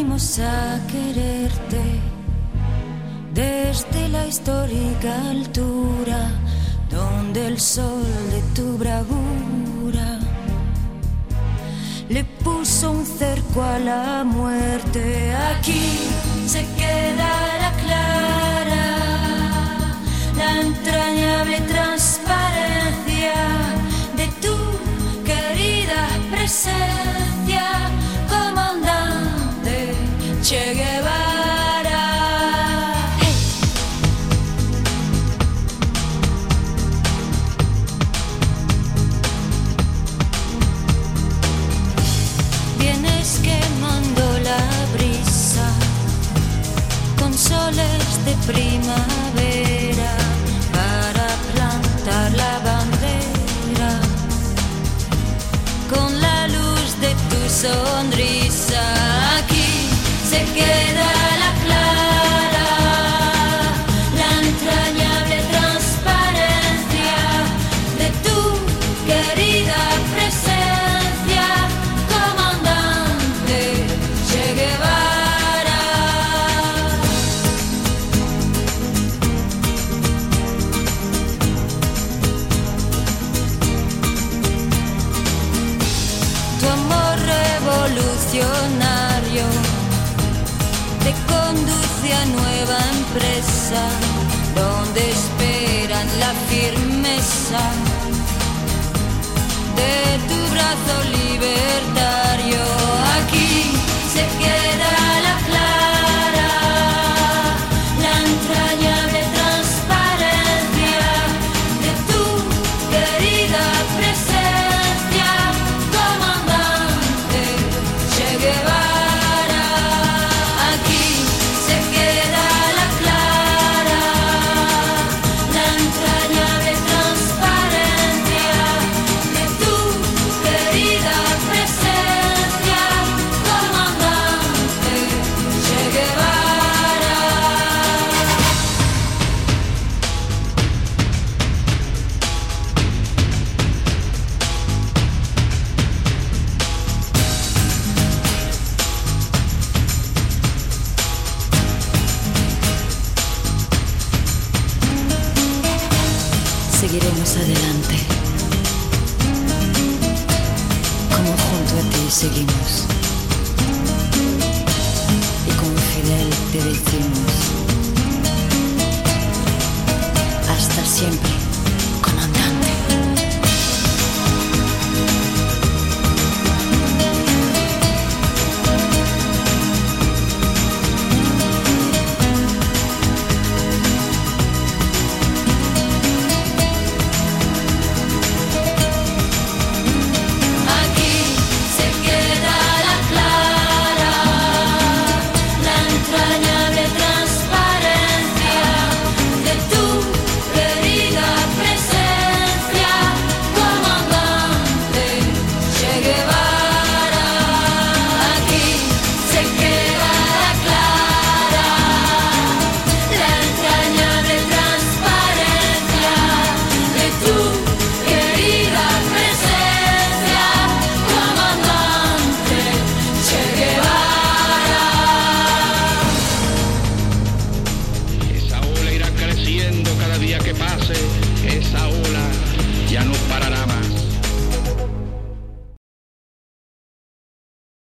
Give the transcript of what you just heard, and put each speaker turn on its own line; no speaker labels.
venimos a quererte desde la histórica altura donde el sol de tu bravura le puso un cerco a la muerte. Aquí se queda la clara, la entrañable transparencia de tu querida presencia, comandante Che Guevara. Vienes quemando la brisa con soles de primavera para plantar la bandera con la luz de tu sonrisa. Aquí se queda la clara, la entrañable transparencia de tu querida presencia, comandante Che Guevara. Tu amor revolucionario te conduce a nueva empresa donde esperan la firmeza de tu brazo libertario. Aquí se queda la clara, la entrañable transparencia de tu querida presencia, comandante Che Guevara. Aquí se queda la clara, la entrañable transparencia de tu querida presencia, comandante Che Guevara. Seguiremos adelante, como junto a ti seguimos, y con Fidel te decimos, hasta siempre.